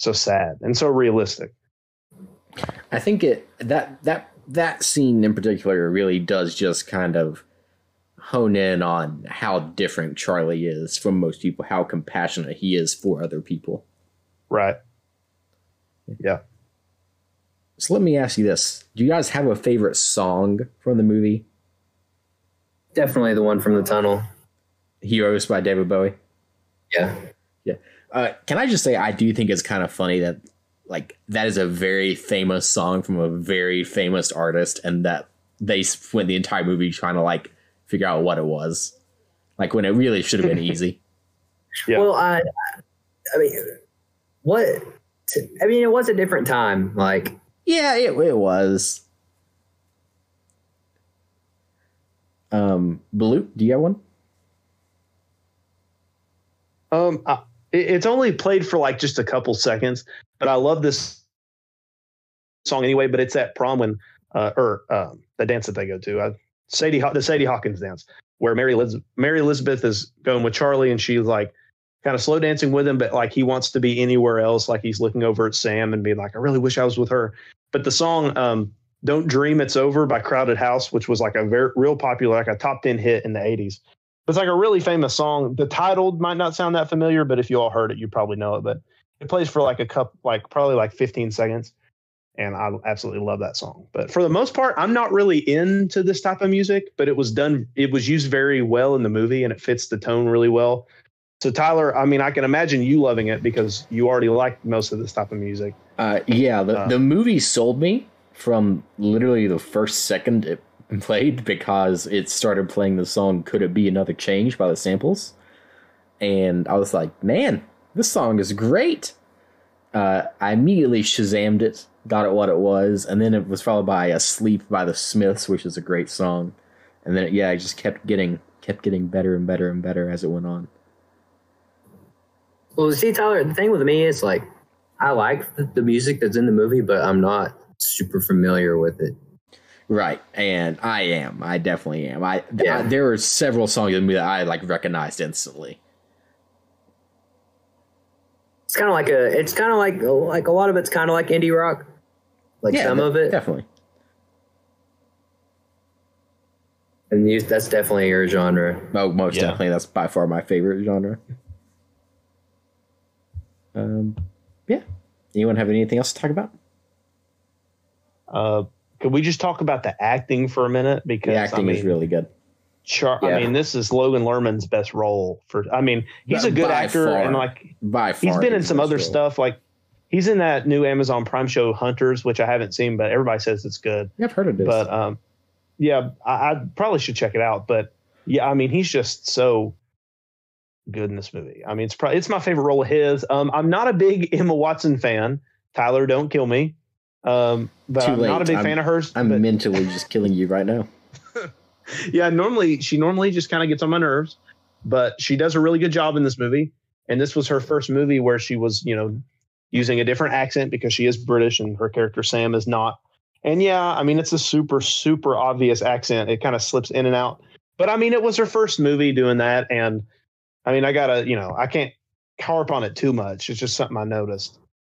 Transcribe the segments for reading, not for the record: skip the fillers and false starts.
so sad and so realistic. I think that scene in particular really does just kind of hone in on how different Charlie is from most people, how compassionate he is for other people. Right. Yeah. So let me ask you this. Do you guys have a favorite song from the movie? Definitely the one from the tunnel. Heroes by David Bowie. Yeah. Yeah. Can I just say, I do think it's kind of funny that like that is a very famous song from a very famous artist, and that they spent the entire movie trying to like figure out what it was, like when it really should have been easy. Yeah. Well, I mean, it was a different time. Like, yeah, it was. Blue, do you have one? It's only played for like just a couple seconds, but I love this song anyway. But it's at prom when, the dance that they go to, the Sadie Hawkins dance, where Mary Elizabeth is going with Charlie, and she's like kind of slow dancing with him, but like he wants to be anywhere else. Like he's looking over at Sam and being like, I really wish I was with her. But the song, Don't Dream It's Over by Crowded House, which was like a real popular, like a top 10 hit in the 80s. It's like a really famous song. The title might not sound that familiar, but if you all heard it, you probably know it. But it plays for like probably like 15 seconds. And I absolutely love that song. But for the most part, I'm not really into this type of music, but it was used very well in the movie, and it fits the tone really well. So Tyler, I mean, I can imagine you loving it because you already like most of this type of music. The movie sold me from literally the first second it played, because it started playing the song Could It Be Another Change by the Samples. And I was like, man, this song is great. I immediately Shazammed it, got it what it was, and then it was followed by Asleep by the Smiths, which is a great song. And then it just kept getting better and better and better as it went on. Well, see, Tyler, the thing with me is like, I like the music that's in the movie, but I'm not super familiar with it. Right, and I definitely am. There are several songs in the movie that I like recognized instantly. It's kind of like a lot of it's kind of like indie rock, like some of it. Definitely. And that's definitely your genre. Oh, most definitely. That's by far my favorite genre. Yeah. Anyone have anything else to talk about? Could we just talk about the acting for a minute? Because the acting is really good. I mean, this is Logan Lerman's best role he's a good actor, and like by far he's been in some other stuff. Like he's in that new Amazon Prime show Hunters, which I haven't seen, but everybody says it's good. Yeah, I've heard of this. But I probably should check it out. But yeah, I mean, he's just so good in this movie. I mean, it's my favorite role of his. I'm not a big Emma Watson fan. Tyler, don't kill me. But I'm not a big fan of hers. I'm mentally just killing you right now. Yeah, she normally just kind of gets on my nerves, but she does a really good job in this movie. And this was her first movie where she was, using a different accent because she is British and her character Sam is not. And yeah, I mean, it's a super, super obvious accent. It kind of slips in and out. But I mean, it was her first movie doing that. And I mean, I can't harp on it too much. It's just something I noticed.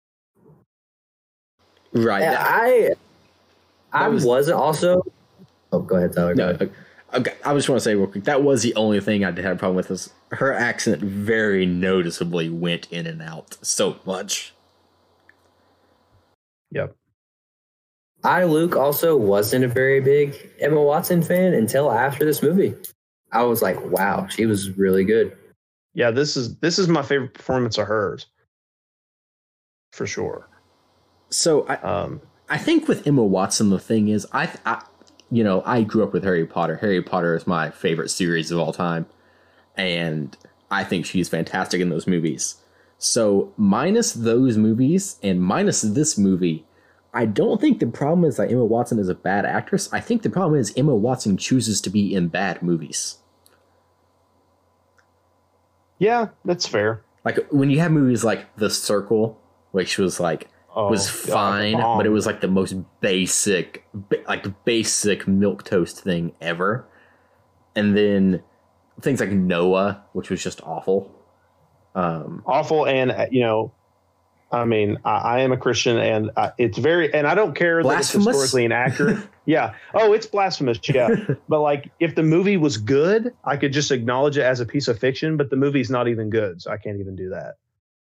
Right. Yeah, I wasn't also. Oh, go ahead, Tyler. No, okay. I just want to say real quick, that was the only thing I had a problem with. Is her accent very noticeably went in and out so much. Yep. Luke, also wasn't a very big Emma Watson fan until after this movie. I was like, wow, she was really good. Yeah, this is my favorite performance of hers, for sure. So I think with Emma Watson, the thing is, I grew up with Harry Potter. Harry Potter is my favorite series of all time, and I think she's fantastic in those movies. So minus those movies and minus this movie, I don't think the problem is that Emma Watson is a bad actress. I think the problem is Emma Watson chooses to be in bad movies. Yeah, that's fair. Like when you have movies like The Circle, which was like fine, but it was like the most basic milquetoast thing ever. And then things like Noah, which was just awful. Awful, and I mean, I am a Christian, and it's and I don't care that it's historically inaccurate. Yeah. Oh, it's blasphemous. Yeah. But like, if the movie was good, I could just acknowledge it as a piece of fiction, but the movie's not even good. So I can't even do that.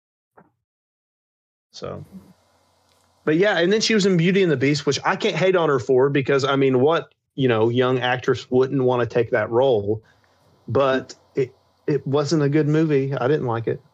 So, but yeah. And then she was in Beauty and the Beast, which I can't hate on her for, because I mean, what, young actress wouldn't want to take that role, but it wasn't a good movie. I didn't like it.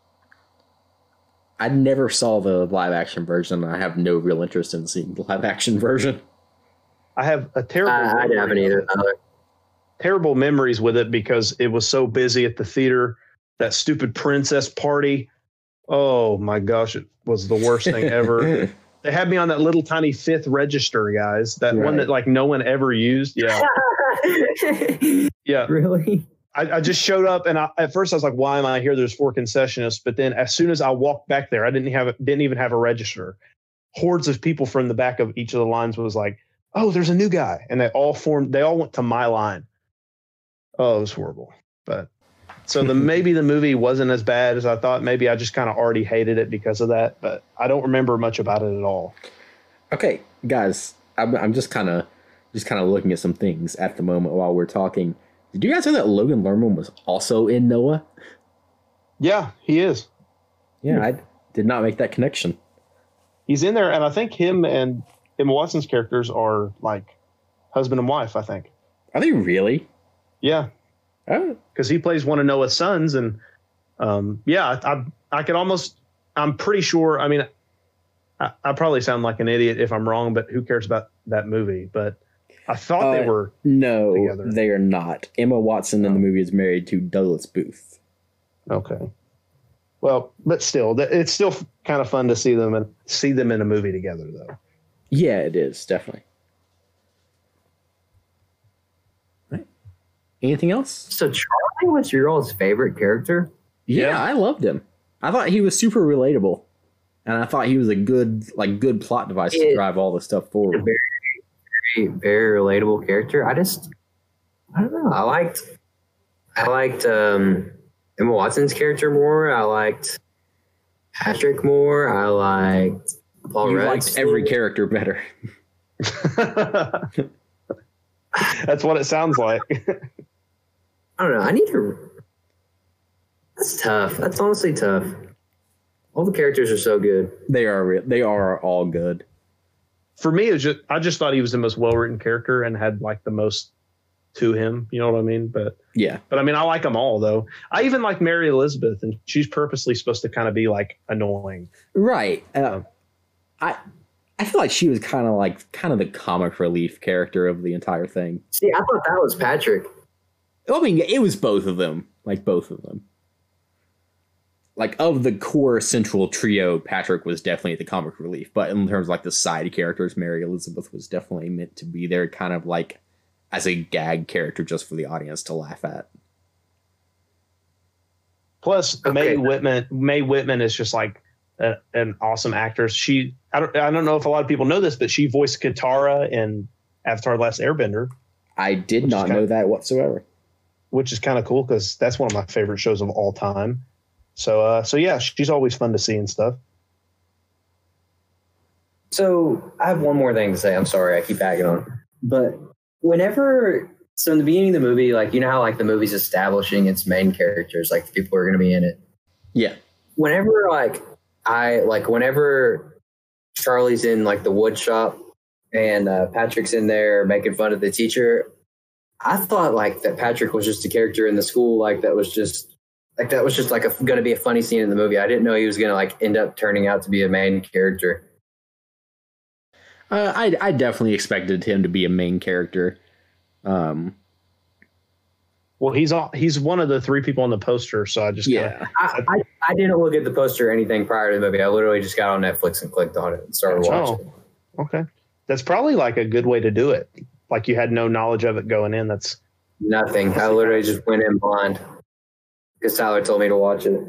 I never saw the live action version. I have no real interest in seeing the live action version. I have a terrible. I haven't either. Terrible memories with it because it was so busy at the theater. That stupid princess party. Oh my gosh, it was the worst thing ever. They had me on that little tiny fifth register, guys. That one that like no one ever used. Yeah. Yeah. Really? I just showed up, and at first I was like, "Why am I here?" There's 4 concessionists, but then as soon as I walked back there, I didn't even have a register. Hordes of people from the back of each of the lines was like, "Oh, there's a new guy," and they all went to my line. Oh, it was horrible. But so maybe the movie wasn't as bad as I thought. Maybe I just kind of already hated it because of that, but I don't remember much about it at all. Okay, guys, I'm just kind of looking at some things at the moment while we're talking. Did you guys know that Logan Lerman was also in Noah? Yeah, he is. Yeah, I did not make that connection. He's in there, and I think him and Emma Watson's characters are like husband and wife, I think. Are they really? Yeah. Oh. Because he plays one of Noah's sons, and I could almost, I'm pretty sure, I mean, I probably sound like an idiot if I'm wrong, but who cares about that movie? But I thought they were together. They are not. Emma Watson in the movie is married to Douglas Booth. Okay. Well, but still, it's still kind of fun to see them in a movie together, though. Yeah, it is, definitely. Right. Anything else? So Charlie was your all's favorite character? Yeah, I loved him. I thought he was super relatable, and I thought he was a good plot device to drive all the stuff forward. Very, very relatable character. I don't know. I liked Emma Watson's character more. I liked Patrick more. I liked Paul Rudd. Liked every character better. That's what it sounds like. I don't know. That's tough. That's honestly tough. All the characters are so good. They are all good. For me, I just thought he was the most well-written character and had like the most to him. You know what I mean? But yeah. But I mean, I like them all though. I even like Mary Elizabeth, and she's purposely supposed to kind of be like annoying. Right. I feel like she was kind of the comic relief character of the entire thing. See, I thought that was Patrick. I mean, it was both of them. Like both of them. Like, of the core central trio, Patrick was definitely the comic relief. But in terms of, like, the side characters, Mary Elizabeth was definitely meant to be there kind of, like, as a gag character just for the audience to laugh at. Plus, okay. Mae Whitman is just, like, an awesome actress. I don't know if a lot of people know this, but she voiced Katara in Avatar: The Last Airbender. I did not know that whatsoever. Which is kind of cool, because that's one of my favorite shows of all time. So yeah, she's always fun to see and stuff. So I have one more thing to say. I'm sorry, I keep bagging on. But in the beginning of the movie, like, you know how like the movie's establishing its main characters, like the people who are going to be in it. Yeah. Whenever Charlie's in like the wood shop and Patrick's in there making fun of the teacher, I thought like that Patrick was just a character in the school, like that was just going to be a funny scene in the movie. I didn't know he was going to like end up turning out to be a main character. I definitely expected him to be a main character. Well, he's one of the 3 people on the poster, so I just I didn't look at the poster or anything prior to the movie. I literally just got on Netflix and clicked on it and started watching. Okay, that's probably like a good way to do it. Like you had no knowledge of it going in. That's nothing. I literally just went in blind because Tyler told me to watch it.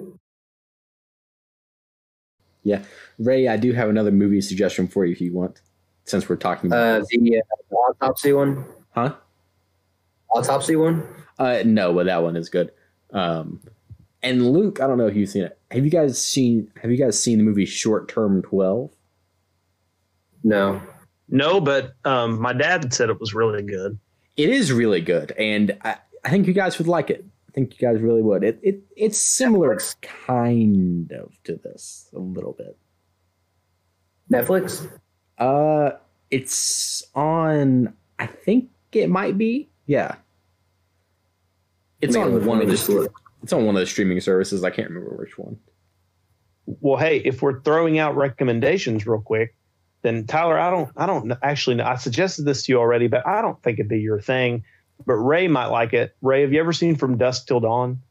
Yeah, Ray, I do have another movie suggestion for you if you want, since we're talking about the autopsy one. Huh? Autopsy one? No, but that one is good. And Luke, I don't know if you've seen it. have you guys seen the movie Short Term 12? No. No, but my dad said it was really good. It is really good, and I think you guys would like it. I think you guys really would. It's similar kind of to this a little bit. Netflix? It's on, I think it might be. Yeah. It's on one of the streaming services. I can't remember which one. Well, hey, if we're throwing out recommendations real quick, then Tyler, I don't actually know. I suggested this to you already, but I don't think it'd be your thing. But Ray might like it. Ray, have you ever seen From Dusk Till Dawn?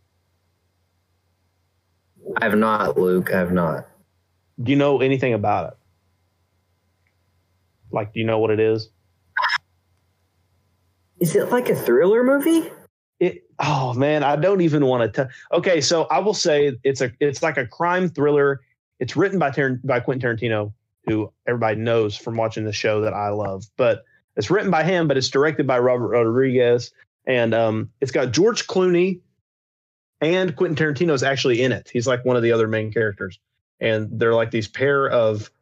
I have not, Luke. I have not. Do you know anything about it? Like, do you know what it is? Is it like a thriller movie? Oh man, I don't even want to. Okay, so I will say it's like a crime thriller. It's written by Quentin Tarantino, who everybody knows from watching the show that I love. But it's written by him, but it's directed by Robert Rodriguez, and it's got George Clooney and Quentin Tarantino is actually in it. He's like one of the other main characters, and they're like these pair of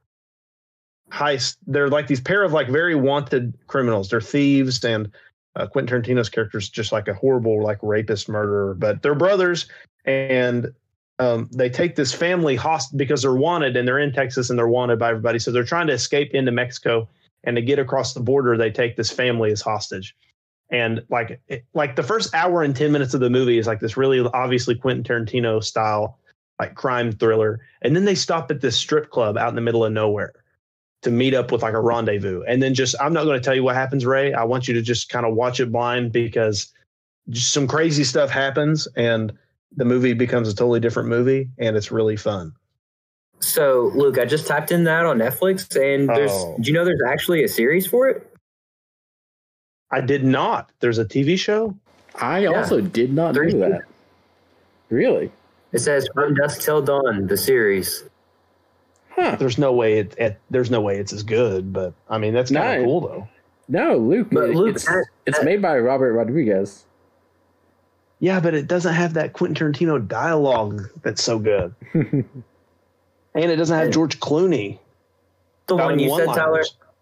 like very wanted criminals. They're thieves, and Quentin Tarantino's character is just like a horrible like rapist murderer, but they're brothers, and they take this family hostage because they're wanted, and they're in Texas and they're wanted by everybody. So they're trying to escape into Mexico, and to get across the border, they take this family as hostage. And like the first hour and 10 minutes of the movie is like this really obviously Quentin Tarantino style, like crime thriller. And then they stop at this strip club out in the middle of nowhere to meet up with like a rendezvous. And then I'm not going to tell you what happens, Ray. I want you to just kind of watch it blind, because just some crazy stuff happens and the movie becomes a totally different movie, and it's really fun. So, Luke, I just typed in that on Netflix, and do you know there's actually a series for it? I did not. There's a TV show? I also did not know that. Really? It says From Dusk Till Dawn, the series. Huh. There's no way it's as good, but I mean that's kind of cool though. No, Luke. But Luke, it's made by Robert Rodriguez. Yeah, but it doesn't have that Quentin Tarantino dialogue that's so good. And it doesn't have George Clooney. The one you said, Tyler?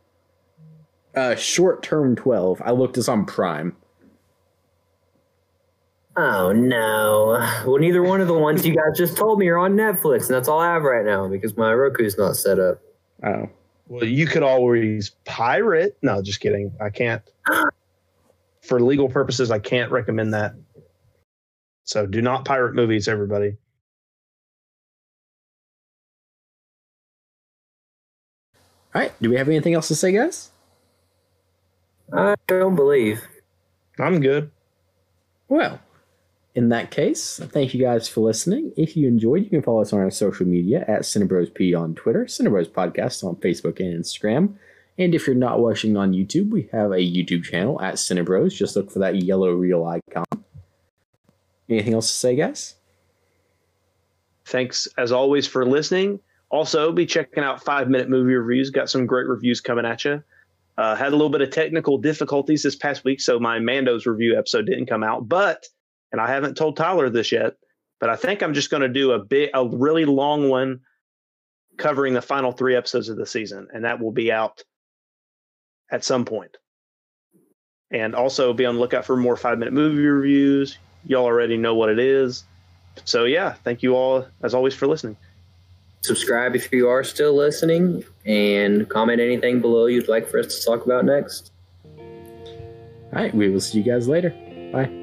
Short Term 12. I looked this on Prime. Oh, no. Well, neither one of the ones you guys just told me are on Netflix, and that's all I have right now because my Roku's not set up. Oh. Well, you could always pirate. No, just kidding. I can't. For legal purposes, I can't recommend that. So do not pirate movies, everybody. All right. Do we have anything else to say, guys? I don't believe. I'm good. Well, in that case, thank you guys for listening. If you enjoyed, you can follow us on our social media at CinebrosP on Twitter, Cinebros Podcast on Facebook and Instagram. And if you're not watching on YouTube, we have a YouTube channel at Cinebros. Just look for that yellow reel icon. Anything else to say, guys? Thanks, as always, for listening. Also, be checking out 5-Minute Movie Reviews. Got some great reviews coming at you. Had a little bit of technical difficulties this past week, so my Mando's review episode didn't come out. And I haven't told Tyler this yet, but I think I'm just going to do a really long one covering the final 3 episodes of the season, and that will be out at some point. And also be on the lookout for more 5-Minute Movie Reviews. Y'all already know what it is. So yeah, thank you all, as always, for listening. Subscribe if you are still listening, and comment anything below you'd like for us to talk about next. All right, we will see you guys later. Bye.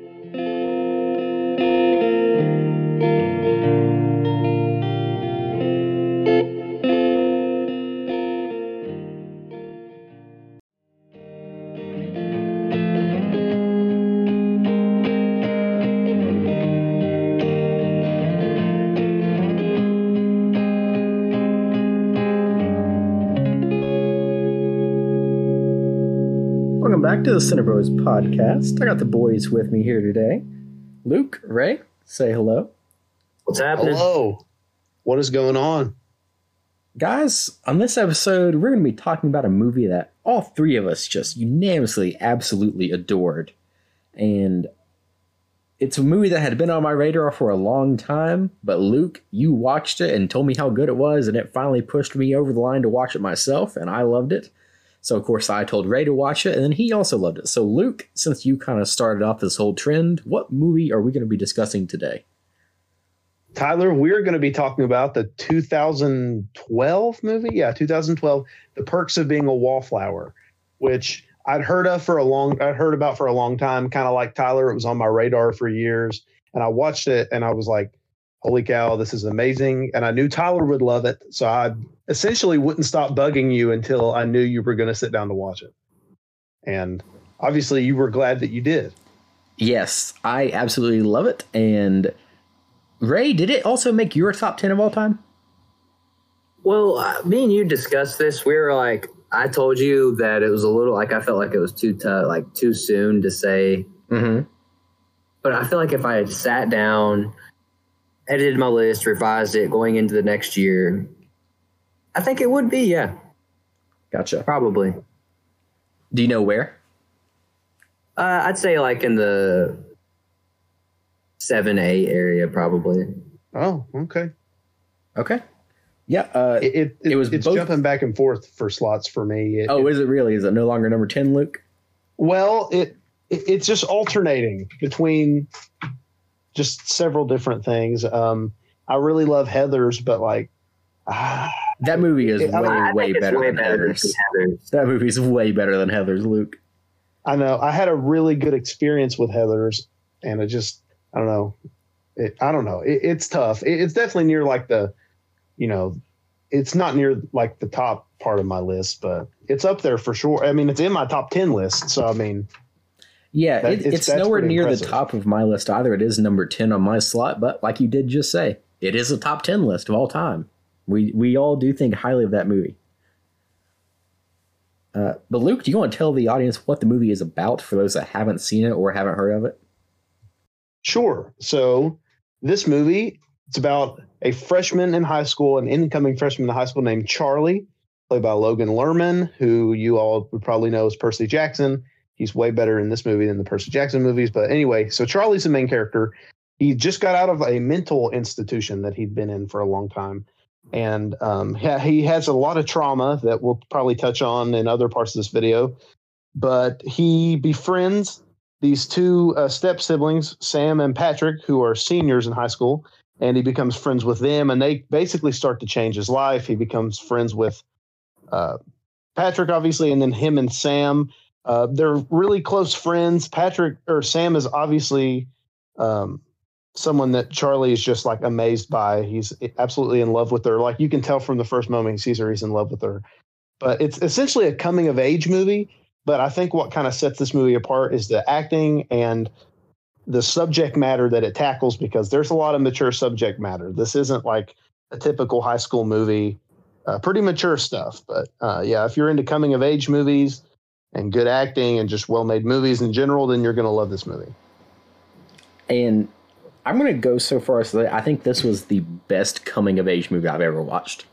Back to the Cinebros Podcast. I got the boys with me here today. Luke, Ray, say hello. What's happening? Hello. What is going on? Guys, on this episode, we're going to be talking about a movie that all 3 of us just unanimously absolutely adored. And it's a movie that had been on my radar for a long time, but Luke, you watched it and told me how good it was, and it finally pushed me over the line to watch it myself, and I loved it. So, of course, I told Ray to watch it, and then he also loved it. So, Luke, since you kind of started off this whole trend, what movie are we going to be discussing today? Tyler, we're going to be talking about the 2012 movie. Yeah, 2012, The Perks of Being a Wallflower, which I'd heard about for a long time. Kind of like Tyler, it was on my radar for years, and I watched it, and I was like, "Holy cow, this is amazing!" And I knew Tyler would love it, so I essentially wouldn't stop bugging you until I knew you were going to sit down to watch it. And obviously, you were glad that you did. Yes, I absolutely love it. And Ray, did it also make your top 10 of all time? Well, me and you discussed this. We were like, I told you that it was a little like I felt like it was too soon to say. Mm-hmm. But I feel like if I had sat down, edited my list, revised it going into the next year, I think it would be, yeah. Gotcha. Probably. Do you know where? I'd say like in the 7-8 area, probably. Oh, okay. Okay. Yeah. It's both jumping back and forth for slots for me. Is it really? Is it no longer number 10, Luke? Well, it's just alternating between just several different things. I really love Heathers, but like that movie is way better than Heathers. That movie is way better than Heathers, Luke. I know. I had a really good experience with Heathers, and I don't know. It's tough. It's definitely near like it's not near like the top part of my list, but it's up there for sure. I mean, it's in my top 10 list. So, I mean, yeah, it's nowhere near the top of my list either. It is number 10 on my slot, but like you did just say, it is a top 10 list of all time. We all do think highly of that movie. But Luke, do you want to tell the audience what the movie is about for those that haven't seen it or haven't heard of it? Sure. So this movie, it's about a freshman in high school, an incoming freshman in high school named Charlie, played by Logan Lerman, who you all would probably know as Percy Jackson. He's way better in this movie than the Percy Jackson movies. But anyway, so Charlie's the main character. He just got out of a mental institution that he'd been in for a long time. And he has a lot of trauma that we'll probably touch on in other parts of this video. But he befriends these two step siblings, Sam and Patrick, who are seniors in high school. And he becomes friends with them. And they basically start to change his life. He becomes friends with Patrick, obviously, and then him and Sam. They're really close friends. Sam is obviously someone that Charlie is just like amazed by. He's absolutely in love with her. Like you can tell from the first moment he sees her, he's in love with her. But it's essentially a coming of age movie. But I think what kind of sets this movie apart is the acting and the subject matter that it tackles, because there's a lot of mature subject matter. This isn't like a typical high school movie, pretty mature stuff. But if you're into coming of age movies and good acting and just well-made movies in general, then you're going to love this movie. And I'm going to go so far as to say I think this was the best coming-of-age movie I've ever watched.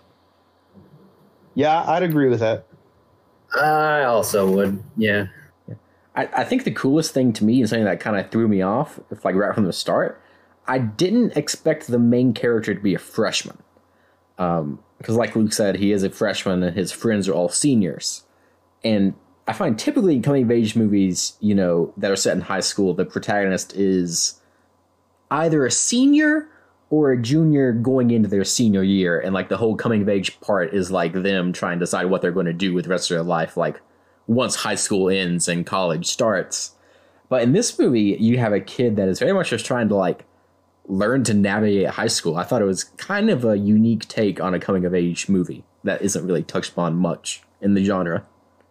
Yeah, I'd agree with that. I also would, yeah. I think the coolest thing to me and something that kind of threw me off, like right from the start, I didn't expect the main character to be a freshman. Because like Luke said, he is a freshman and his friends are all seniors. And I find typically in coming-of-age movies, that are set in high school, the protagonist is either a senior or a junior going into their senior year. And like the whole coming-of-age part is like them trying to decide what they're going to do with the rest of their life, like once high school ends and college starts. But in this movie, you have a kid that is very much just trying to like learn to navigate high school. I thought it was kind of a unique take on a coming-of-age movie that isn't really touched upon much in the genre.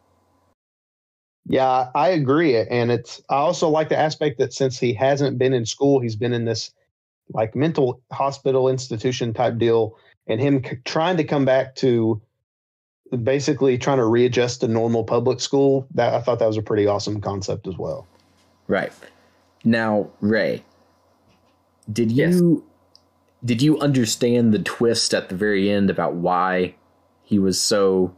Yeah, I agree. And I also like the aspect that since he hasn't been in school, he's been in this like mental hospital institution type deal, and him trying to come back to basically trying to readjust to normal public school. That I thought that was a pretty awesome concept as well. Right. Now, Ray, did you understand the twist at the very end about why he was so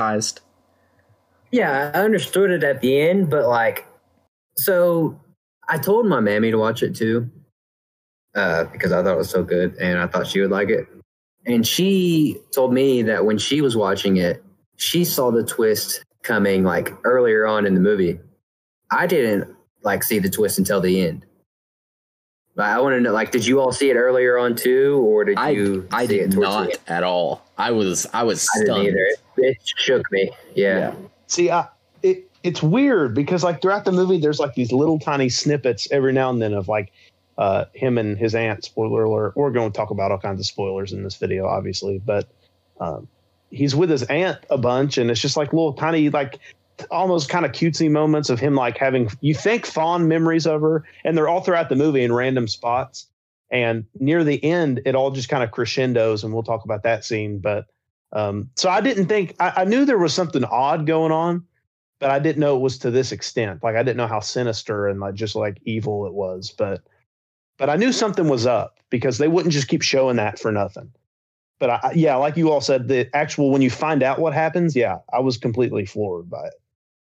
traumatized? Yeah, I understood it at the end, but so I told my mammy to watch it too, because I thought it was so good and I thought she would like it. And she told me that when she was watching it, she saw the twist coming like earlier on in the movie. I didn't like see the twist until the end. But I want to know, like, did you all see it earlier on too, or did you? I see did it not at all. I was stunned. I didn't either. It shook me. Yeah. See, it's weird because like throughout the movie, there's like these little tiny snippets every now and then of like him and his aunt. Spoiler alert. We're going to talk about all kinds of spoilers in this video, obviously, but he's with his aunt a bunch, and it's just like little tiny like almost kind of cutesy moments of him like having, you think, fond memories of her, and they're all throughout the movie in random spots. And near the end, it all just kind of crescendos, and we'll talk about that scene. But so I didn't think, I knew there was something odd going on, but I didn't know it was to this extent. Like I didn't know how sinister and like just like evil it was, but I knew something was up because they wouldn't just keep showing that for nothing. But yeah, like you all said, the actual, when you find out what happens, yeah, I was completely floored by it.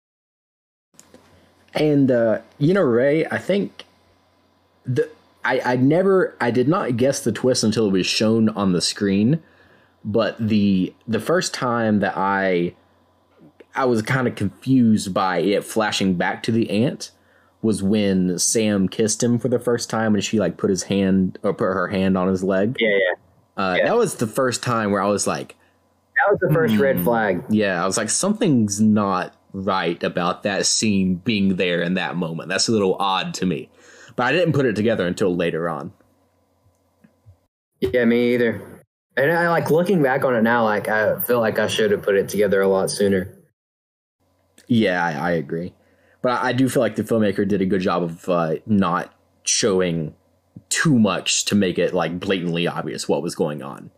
And, Ray, I think I did not guess the twist until it was shown on the screen. But the first time that I was kind of confused by it flashing back to the aunt was when Sam kissed him for the first time and she like put her hand on his leg. Yeah. That was the first time where I was like, that was the first red flag. Yeah, I was like, something's not right about that scene being there in that moment. That's a little odd to me. But I didn't put it together until later on. Yeah, me either. And I like looking back on it now, like I feel like I should have put it together a lot sooner. Yeah, I agree. But I do feel like the filmmaker did a good job of not showing too much to make it like blatantly obvious what was going on.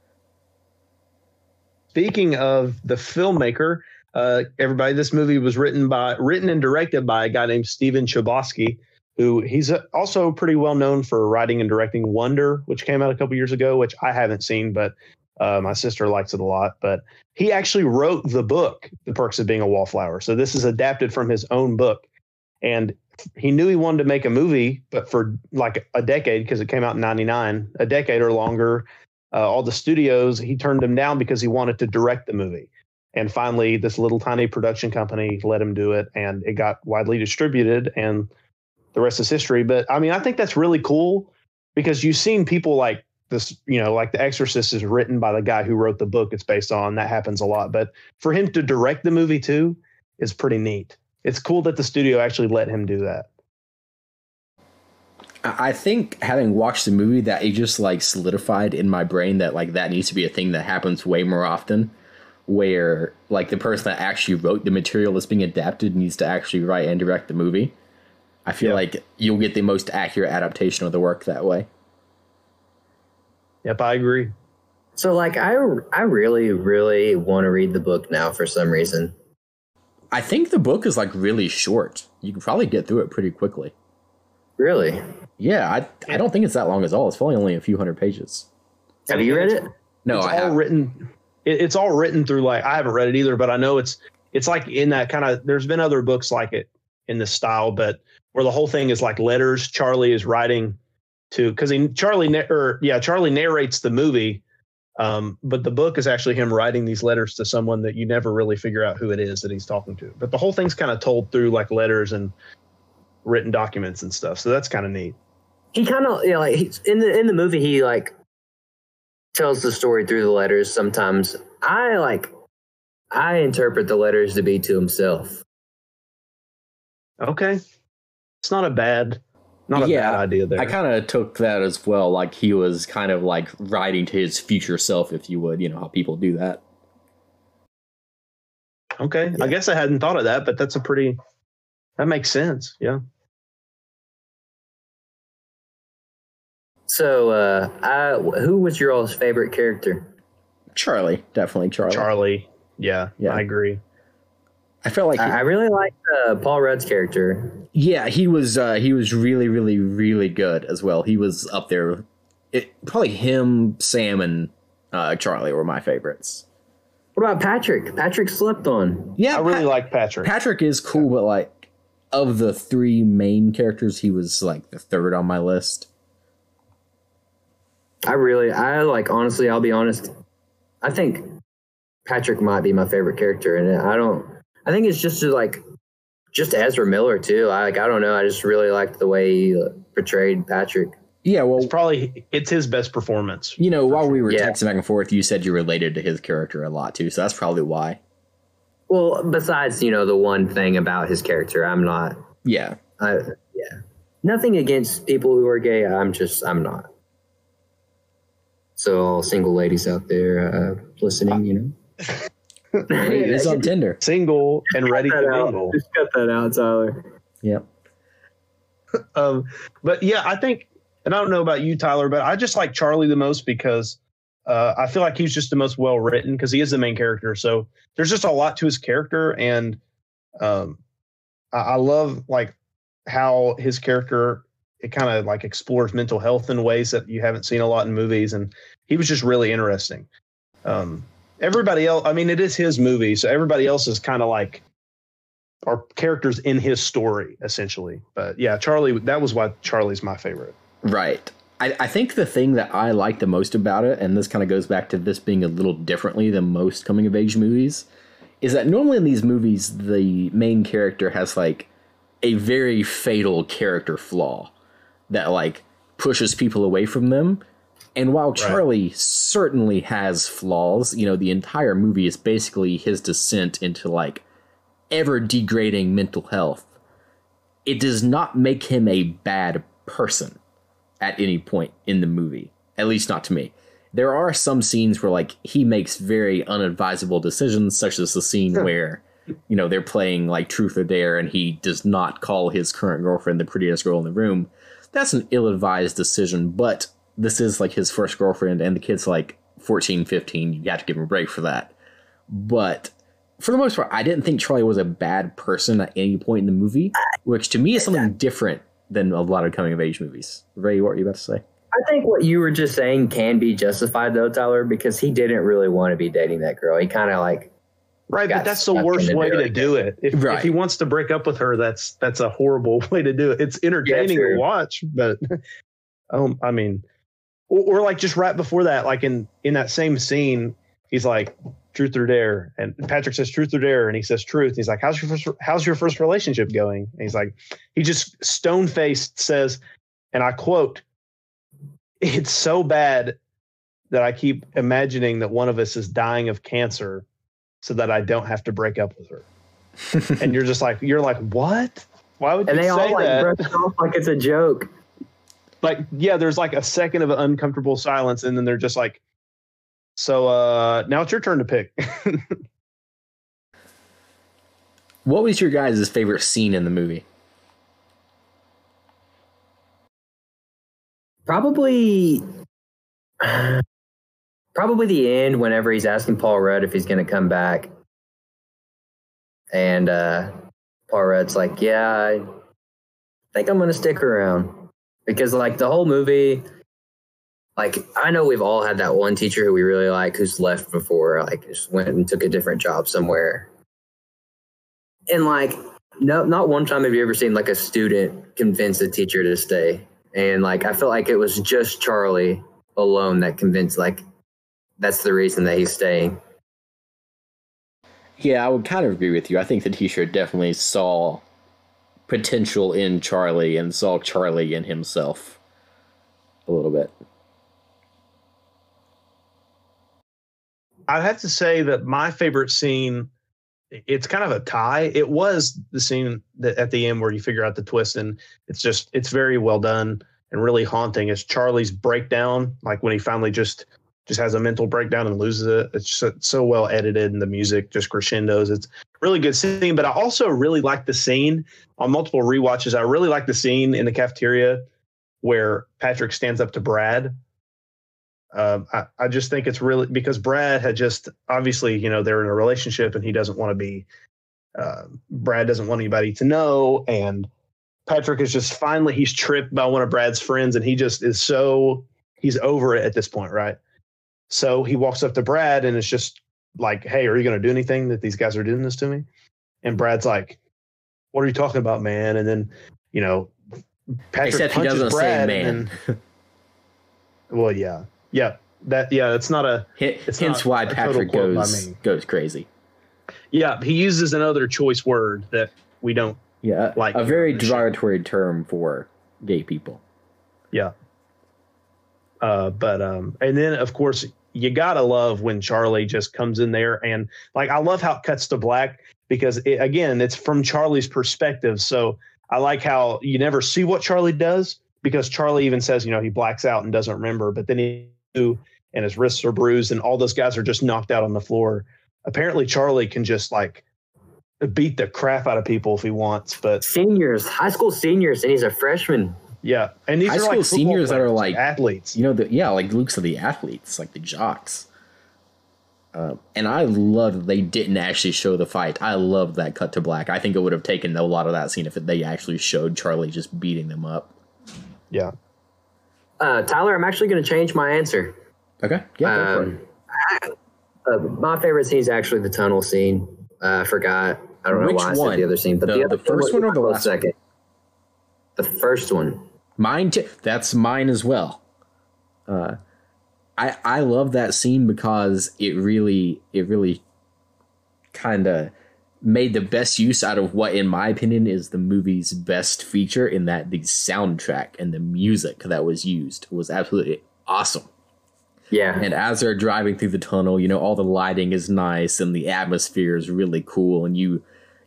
Speaking of the filmmaker, everybody, this movie was written and directed by a guy named Steven Chbosky, who he's also pretty well known for writing and directing Wonder, which came out a couple years ago, which I haven't seen, but my sister likes it a lot. But he actually wrote the book, The Perks of Being a Wallflower. So this is adapted from his own book. And he knew he wanted to make a movie, but for like a decade, because it came out in 99, a decade or longer, all the studios, he turned them down because he wanted to direct the movie. And finally, this little tiny production company let him do it, and it got widely distributed, and the rest is history. But I mean, I think that's really cool because you've seen people like this, like The Exorcist is written by the guy who wrote the book it's based on. That happens a lot. But for him to direct the movie too is pretty neat. It's cool that the studio actually let him do that. I think having watched the movie, that it just like solidified in my brain that like that needs to be a thing that happens way more often, where like the person that actually wrote the material that's being adapted needs to actually write and direct the movie. I feel like you'll get the most accurate adaptation of the work that way. Yep, I agree. So like I really, really want to read the book now for some reason. I think the book is like really short. You can probably get through it pretty quickly. Really? Yeah, I don't think it's that long at all. It's probably only a few hundred pages. Have you read it? No, I haven't. It's all written through like, I haven't read it either, but I know it's like in that kind of, there's been other books like it in this style, but where the whole thing is like letters Charlie is writing to, because Charlie narrates the movie, but the book is actually him writing these letters to someone that you never really figure out who it is that he's talking to. But the whole thing's kind of told through like letters and written documents and stuff. So that's kind of neat. He kind of, like he's in the movie, he like tells the story through the letters. Sometimes I interpret the letters to be to himself. Okay. It's not a bad idea there. I kind of took that as well. Like he was kind of like writing to his future self, if you would, how people do that. Okay. Yeah. I guess I hadn't thought of that, but that makes sense. Yeah. So, who was your all's favorite character? Charlie, definitely Charlie. Charlie, yeah, I agree. I felt like I really liked Paul Rudd's character. Yeah, he was really, really, really good as well. He was up there. Probably him, Sam, and Charlie were my favorites. What about Patrick? Patrick slept on. Yeah, I really like Patrick. Patrick is cool, but like of the three main characters, he was like the third on my list. Honestly, I'll be honest. I think Patrick might be my favorite character, and I think it's just Ezra Miller too. I don't know. I just really liked the way he portrayed Patrick. Yeah, well, it's his best performance. While we were texting back and forth, you said you related to his character a lot too, so that's probably why. Well, besides, the one thing about his character, I'm not. Yeah. Nothing against people who are gay. I'm not. So all single ladies out there listening, Hey, it's on Tinder. Single and ready to mingle. Just cut that out, Tyler. Yep. But yeah, I think, and I don't know about you, Tyler, but I just like Charlie the most because I feel like he's just the most well written because he is the main character. So there's just a lot to his character, and I love like how his character, it kind of like explores mental health in ways that you haven't seen a lot in movies, and he was just really interesting. Everybody else, I mean, it is his movie, so everybody else is kind of like are characters in his story essentially. But yeah, Charlie, that was why Charlie's my favorite. Right. I think the thing that I like the most about it, and this kind of goes back to this being a little differently than most coming of age movies, is that normally in these movies, the main character has like a very fatal character flaw that like pushes people away from them. And while Charlie certainly has flaws, the entire movie is basically his descent into like ever degrading mental health. It does not make him a bad person at any point in the movie, at least not to me. There are some scenes where like he makes very unadvisable decisions, such as the scene where, they're playing like Truth or Dare and he does not call his current girlfriend the prettiest girl in the room. That's an ill-advised decision, but this is like his first girlfriend and the kid's like 14, 15. You have to give him a break for that. But for the most part, I didn't think Charlie was a bad person at any point in the movie, which to me is something different than a lot of coming of age movies. Ray, what were you about to say? I think what you were just saying can be justified though, Tyler, because he didn't really want to be dating that girl. He kind of like but that's the worst way to do it. If he wants to break up with her, that's a horrible way to do it. It's entertaining to watch, but I mean, or like just right before that, like in that same scene, he's like, Truth or Dare, and Patrick says Truth or Dare, and he says Truth. He's like, how's your first relationship going? And he's like, he just stone-faced says, and I quote, "It's so bad that I keep imagining that one of us is dying of cancer so that I don't have to break up with her." And you're like, what? Why would you say that? And they all like brush it off like it's a joke. Like, yeah, there's like a second of an uncomfortable silence, and then they're just like, so now it's your turn to pick. What was your guys' favorite scene in the movie? Probably the end, whenever he's asking Paul Rudd if he's going to come back. And Paul Rudd's like, yeah, I think I'm going to stick around. Because, like, the whole movie, like, I know we've all had that one teacher who we really like who's left before, like, just went and took a different job somewhere. And, like, no, not one time have you ever seen, like, a student convince a teacher to stay. And, like, I feel like it was just Charlie alone that convinced, like, that's the reason that he's staying. Yeah, I would kind of agree with you. I think the teacher definitely saw potential in Charlie and saw Charlie in himself a little bit. I'd have to say that my favorite scene, it's kind of a tie. It was the scene that at the end where you figure out the twist, and it's very well done and really haunting. It's Charlie's breakdown, like when he finally just has a mental breakdown and loses it. It's so well edited, and the music just crescendos. It's a really good scene, but I also really like the scene on multiple rewatches. I really like the scene in the cafeteria where Patrick stands up to Brad. I just think it's really because Brad had just obviously, they're in a relationship and he doesn't want to be, Brad doesn't want anybody to know. And Patrick is just finally, he's tripped by one of Brad's friends and he just is he's over it at this point. Right. So he walks up to Brad and it's just like, hey, are you going to do anything that these guys are doing this to me? And Brad's like, what are you talking about, man? And then, you know, Patrick Except he punches doesn't Brad. say man. Well, yeah. It's not a. Hence why Patrick goes crazy. Yeah, he uses another choice word that we don't. Yeah, like a very derogatory term for gay people. Yeah. And then of course you gotta love when Charlie just comes in there and like I love how it cuts to black because it's from Charlie's perspective. So I like how you never see what Charlie does because Charlie even says, you know, he blacks out and doesn't remember, but then and his wrists are bruised and all those guys are just knocked out on the floor. Apparently Charlie can just like beat the crap out of people if he wants, but high school seniors, and he's a freshman. Yeah, and these high are school like seniors that are like athletes. You know, like looks of the athletes, like the jocks. And I love that they didn't actually show the fight. I love that cut to black. I think it would have taken a lot of that scene if they actually showed Charlie just beating them up. Yeah. Tyler, I'm actually going to change my answer. Okay. Yeah. Go for it. My favorite scene is actually the tunnel scene. I forgot. I don't know why I said the other scene, but the first one or the last second? The first one. Mine too. That's mine as well. I love that scene because it really kind of made the best use out of what, in my opinion, is the movie's best feature, in that the soundtrack and the music that was used was absolutely awesome. Yeah. And as they're driving through the tunnel, you know, all the lighting is nice and the atmosphere is really cool. And you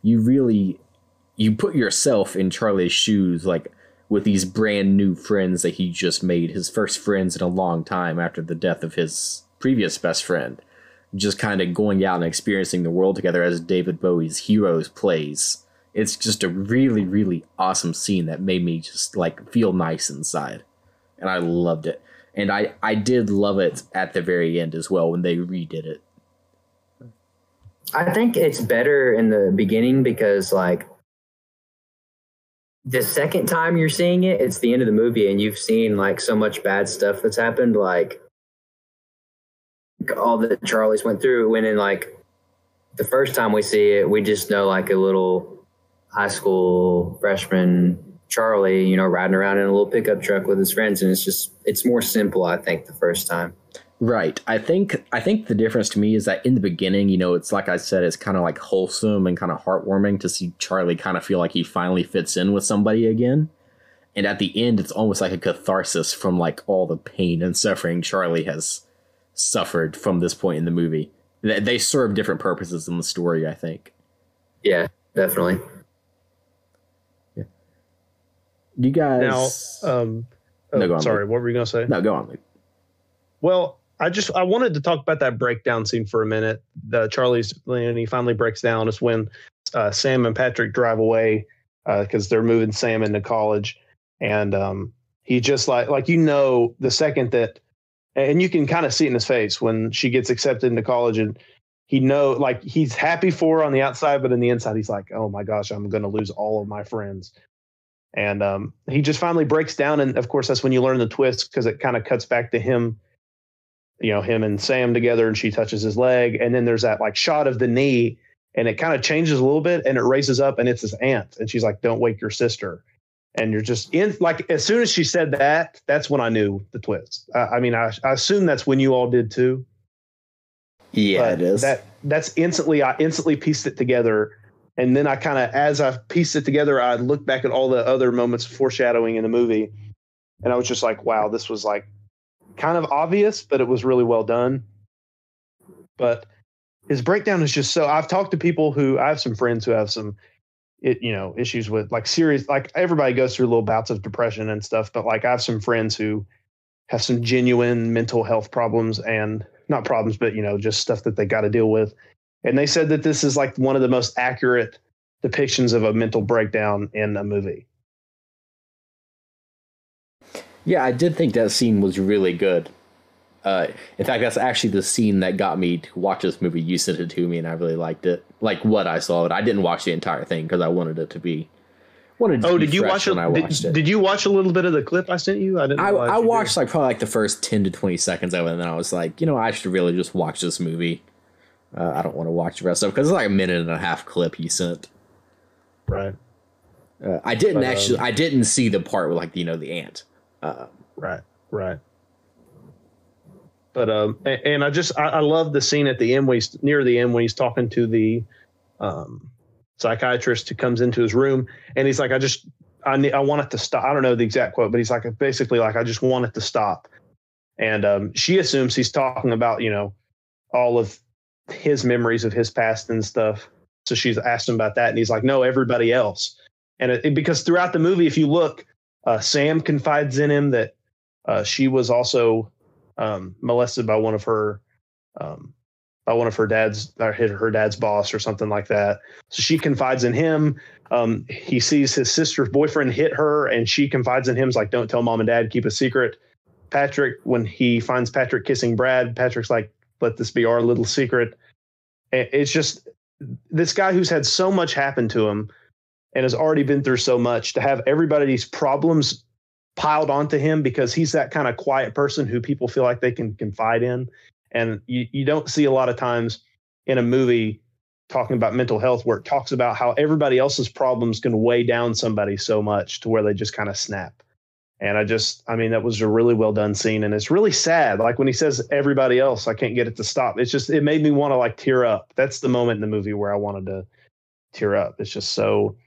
put yourself in Charlie's shoes, like with these brand new friends that he just made, his first friends in a long time after the death of his previous best friend, just kind of going out and experiencing the world together as David Bowie's Heroes plays. It's just a really, really awesome scene that made me just like feel nice inside. And I loved it. And I did love it at the very end as well when they redid it. I think it's better in the beginning because, like, the second time you're seeing it, it's the end of the movie and you've seen, like, so much bad stuff that's happened, like all that Charlie's went through. When in, like, the first time we see it, we just know, like, a little high school freshman Charlie, you know, riding around in a little pickup truck with his friends, and it's more simple, I think, the first time. Right. I think the difference to me is that in the beginning, you know, it's like I said, it's kind of like wholesome and kind of heartwarming to see Charlie kind of feel like he finally fits in with somebody again. And at the end, it's almost like a catharsis from like all the pain and suffering Charlie has suffered from this point in the movie. They serve different purposes in the story, I think. Yeah, definitely. You guys now, go on, sorry, what were you gonna say? No, go on, Luke. Well, I wanted to talk about that breakdown scene for a minute. Charlie's, when he finally breaks down, is when Sam and Patrick drive away because they're moving Sam into college, and he just like, you know, the second that, and you can kind of see it in his face when she gets accepted into college, and like he's happy for her on the outside, but in the inside he's like, oh my gosh, I'm going to lose all of my friends. And he just finally breaks down. And of course, that's when you learn the twist, because it kind of cuts back to him, you know, him and Sam together, and she touches his leg. And then there's that like shot of the knee, and it kind of changes a little bit, and it raises up, and it's his aunt. And she's like, don't wake your sister. And you're just in, like, as soon as she said that, that's when I knew the twist. I mean, I assume that's when you all did too. Yeah, but it is. I instantly pieced it together. And then as I pieced it together, I looked back at all the other moments of foreshadowing in the movie, and I was just like, wow, this was like kind of obvious, but it was really well done. But his breakdown is just so, I've talked to people I have some friends who have some, issues with like serious, like everybody goes through little bouts of depression and stuff, but like I have some friends who have some genuine mental health problems, and not problems, but, just stuff that they got to deal with. And they said that this is like one of the most accurate depictions of a mental breakdown in a movie. Yeah, I did think that scene was really good. In fact, that's actually the scene that got me to watch this movie. You sent it to me, and I really liked it. Like what I saw. I didn't watch the entire thing because I wanted it to be. Did you watch it? Did you watch a little bit of the clip I sent you? I watched probably the first 10 to 20 seconds of it, and then I was like, I should really just watch this movie. I don't want to watch the rest of it because it's like a minute and a half clip he sent. Right. I didn't see the part with like, the ant. Right. But and I love the scene at the end near the end when he's talking to the psychiatrist who comes into his room, and he's like, I want it to stop. I don't know the exact quote, but he's like, basically like, I just want it to stop. And she assumes he's talking about, all of his memories of his past and stuff. So she's asked him about that, and he's like, no, everybody else. And because throughout the movie, if you look, Sam confides in him that she was also molested by one of her dad's, or her dad's boss or something like that. So she confides in him. He sees his sister's boyfriend hit her, and she confides in him. Is like, don't tell mom and dad, keep a secret. Patrick, when he finds Patrick kissing Brad, Patrick's like, let this be our little secret. It's just this guy who's had so much happen to him and has already been through so much, to have everybody's problems piled onto him, because he's that kind of quiet person who people feel like they can confide in. And you don't see a lot of times in a movie talking about mental health where it talks about how everybody else's problems can weigh down somebody so much to where they just kind of snap. And that was a really well done scene. And it's really sad. Like when he says everybody else, I can't get it to stop. It made me want to like tear up. That's the moment in the movie where I wanted to tear up. It's just so